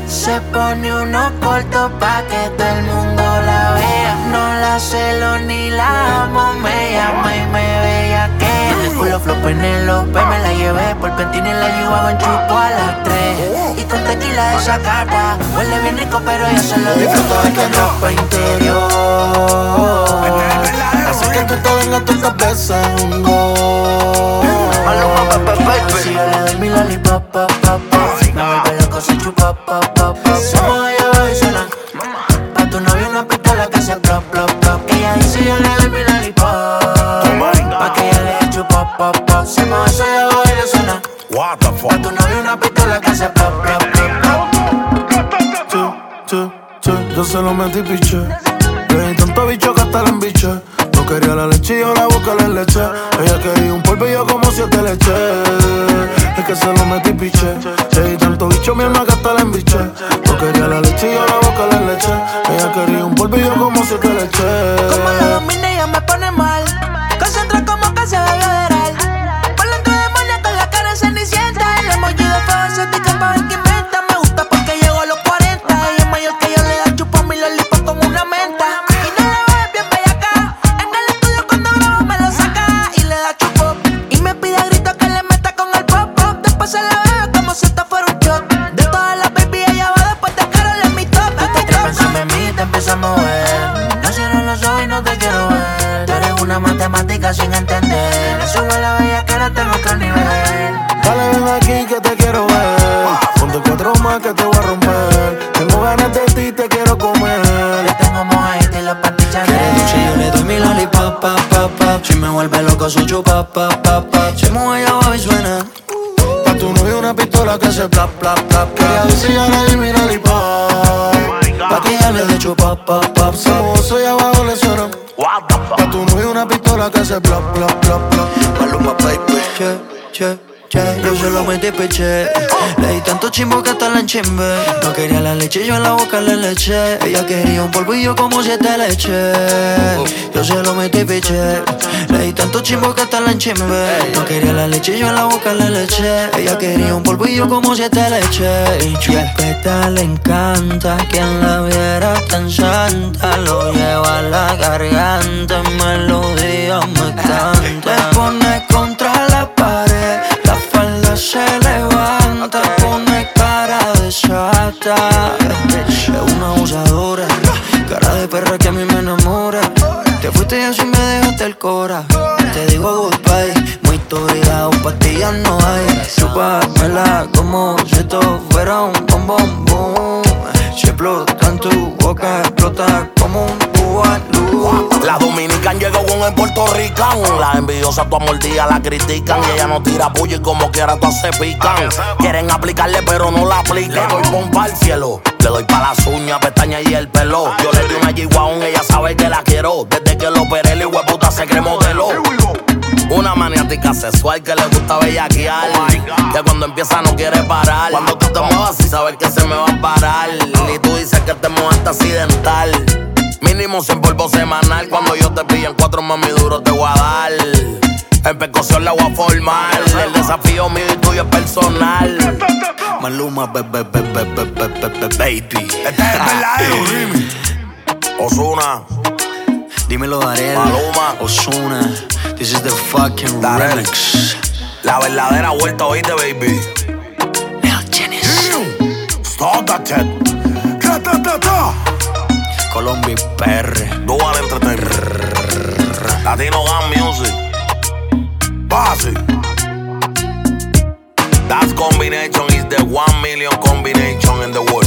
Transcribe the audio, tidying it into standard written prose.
Se pone unos cortos pa' que todo el mundo la vea. No la celo ni la amo, me llama y me bellaquea. Con los flow Penélope me la llevé por Pentina y la llevaba en chupo a las 3. Y con tequila de esa carta, huele bien rico pero yo se lo disfruto de que ropa interior. Así que tú te vengas tantas veces un gol. Si yo le doy mi lollipop, pop, pop, pop, me vuelve loco si chupa, pop, pop, pop. Somos ellos y suenan. Pa' tu novio una pistola que hace plop, plop, plop. Ella dice yo le doy mi lollipop, pa' que ella le eche pop, pop, pop. Somos eso y abajo y suena. What the fuck? Pa' tu novio una pistola que hace plop, plop, plop, plop. Yo se lo metí piché. Le di tanto bicho que hasta la embiché. No quería la leche y yo la boca le leche. Ella quería un polvo y yo como 7 leche. Es que se lo metí piché. Le di tanto bicho mi alma que hasta la embiché. No quería la leche y yo la boca le leche. Ella quería un polvo y yo como 7 leche. Como lo domina ella me pone mal. Concentra como que se ve federal. Por dentro demonia con la cara cenicienta. El emoji de fuego se te escapa el que inventa. Me gusta porque llegó a los 40. Y es mayor que yo, le da chupo mi lollipop con una menta. Y no le voy bien bellaca. En el estudio cuando grabo me lo saca y le da chupo. Y me pide a grito que le meta con el pop pop. Después se la bebe como si esto fuera un shot. De todas las baby ella va después de Karol en mi top. Te trepas encima de mí y te empiezo a mover. No cierro los ojos y no te quiero ver. Tú eres una matemática sin entender. Le subo la bellaquera hasta en otro nivel. Dale, ven aquí que te quiero ver. Ponte 4 más que te voy a romper. Tengo ganas de ti, te quiero comer. Le tengo mojadito y los panties Chanel. Si yo le doy mi lollipop, pop, pop, pop. Si me vuelve loco su chupa, pop, pop, pop. Se mueve abajo y suena. Pa' tu novio una pistola que hace plap, plap, plap. Quería ver si ya le di mi lollipop. Pa' que ella le dé chupa, pop, pop, Se pop. mozo y abajo le suena. Pa' tu novio una pistola que hace plap, plap, plap, plap. Maluma, baby. Che, che, che. Yo se lo metí peché. Le di tanto chimbo que hasta la enchimbe. No quería la leche, yo en la boca le leché. Ella quería un polvo y yo como 7 leche. Yo se lo metí peché. Le di tanto chimbo que hasta la enchimbe. No quería la leche, yo en la boca le leché. Ella quería un polvo y yo como 7 leche. Y chupeta le encanta. Quien la viera tan santa. Lo lleva a la garganta. En melodía me canta. Le pone contra la pared. La falda se levanta. Pone cara de chata. Es una abusadora. Cara de perra que a mí me enamora. Te fuiste y así me dejaste el cora. Te digo goodbye, muy obligado, pastillas no hay. Chúpamela como si esto fuera un bombón, boom. Si explota en tu boca, explota como un bubalú. La dominican llegó con el puertorricano. Las envidiosas todas mordidas la critican. Y ella no tira puya y como quiera todas se pican. Quieren aplicarle pero no la aplican. Le doy pompa al cielo. Le doy pa' las uñas, pestañas y el pelo. Yo le di una G-Wagon, ella sabe que la quiero. Desde que lo operé, el hueputa se cree modelo. Una maniática sexual que le gusta bellaquear. Que cuando empieza no quiere parar. Cuando tú te muevas y sabes que se me va a parar. Y tú dices que te mojaste accidental. Mínimo 100 polvo semanal. Cuando yo te pillo en 4 mami duro te voy a dar. En percusión la voy a formar. El desafío mío y tuyo es personal. Maluma, baby. Este es el verdadero remix. Ozuna, Dímelo, Darel. Maluma, Ozuna. This is the fucking Darel. remix. la verdadera vuelta, oíste, baby. Lil Genesis. Stop that shit. Colombia PR. Dual Entertainment. Latino Gun Music. Basic. That combination is the 1 million combination in the world.